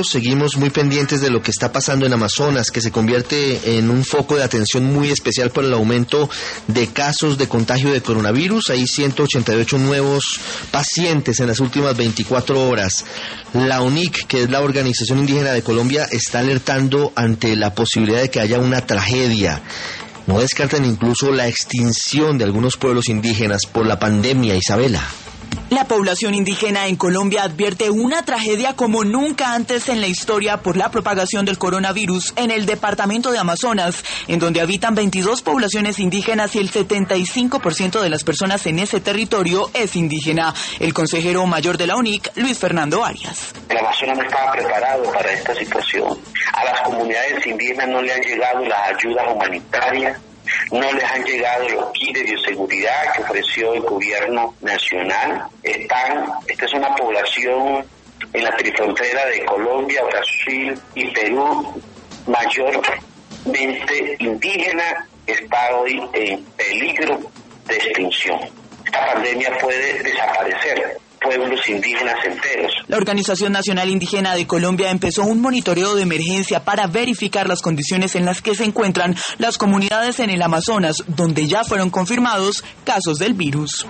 nosotros seguimos muy pendientes de lo que está pasando en Amazonas, que se convierte en un foco de atención muy especial por el aumento de casos de contagio de coronavirus. Hay 188 nuevos pacientes en las últimas 24 horas. La UNIC, que es la Organización Indígena de Colombia, está alertando ante la posibilidad de que haya una tragedia. No descartan incluso la extinción de algunos pueblos indígenas por la pandemia, Isabela. La población indígena en Colombia advierte una tragedia como nunca antes en la historia por la propagación del coronavirus en el departamento de Amazonas, en donde habitan 22 poblaciones indígenas y el 75% de las personas en ese territorio es indígena. El consejero mayor de la UNIC, Luis Fernando Arias. El Amazonas no estaba preparado para esta situación. A las comunidades indígenas no le han llegado las ayudas humanitarias, no les han llegado los kits de bioseguridad que ofreció el gobierno nacional. Esta es una población en la trifrontera de Colombia, Brasil y Perú, mayormente indígena, está hoy en peligro de extinción. Esta pandemia puede desaparecer pueblos indígenas enteros. La Organización Nacional Indígena de Colombia empezó un monitoreo de emergencia para verificar las condiciones en las que se encuentran las comunidades en el Amazonas, donde ya fueron confirmados casos del virus.